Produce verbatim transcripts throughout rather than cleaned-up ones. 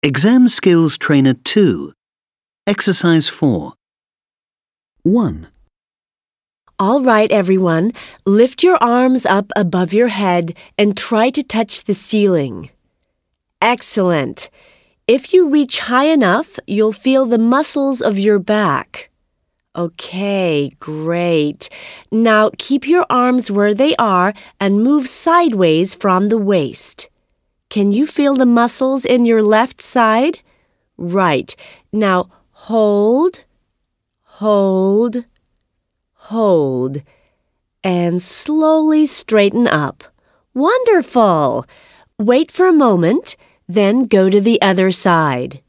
Exam Skills Trainer two. Exercise four. one. All right, everyone. Lift your arms up above your head and try to touch the ceiling. Excellent. If you reach high enough, you'll feel the muscles of your back. Okay, great. Now keep your arms where they are and move sideways from the waist. Can you feel the muscles in your left side? Right. Now hold, hold, hold, and slowly straighten up. Wonderful! Wait for a moment, then go to the other side.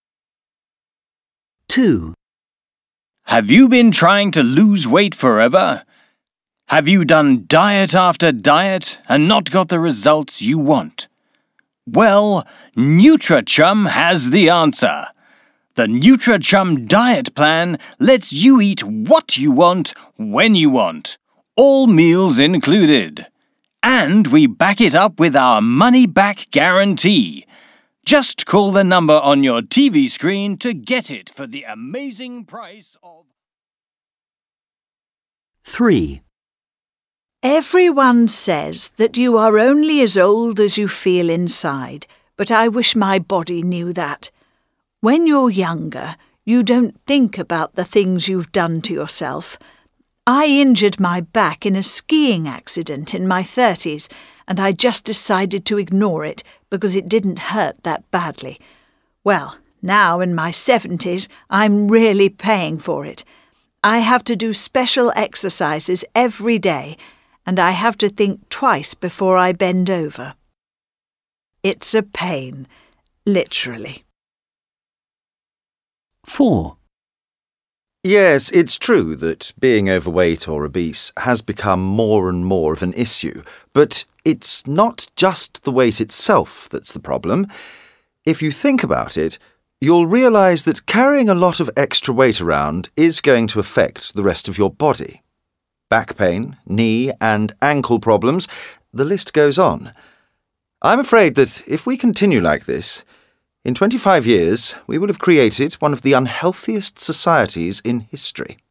two. Have you been trying to lose weight forever? Have you done diet after diet and not got the results you want? Well, NutriChum has the answer. The NutriChum diet plan lets you eat what you want, when you want. All meals included. And we back it up with our money-back guarantee. Just call the number on your T V screen to get it for the amazing price of... three. Everyone says that you are only as old as you feel inside, but I wish my body knew that. When you're younger, you don't think about the things you've done to yourself. I injured my back in a skiing accident in my thirties, and I just decided to ignore it because it didn't hurt that badly. Well, now in my seventies, I'm really paying for it. I have to do special exercises every day, and I have to think twice before I bend over. It's a pain, literally. four. Yes, it's true that being overweight or obese has become more and more of an issue, but it's not just the weight itself that's the problem. If you think about it, you'll realise that carrying a lot of extra weight around is going to affect the rest of your body. Back pain, knee and ankle problems, the list goes on. I'm afraid that if we continue like this, in twenty-five years we will have created one of the unhealthiest societies in history.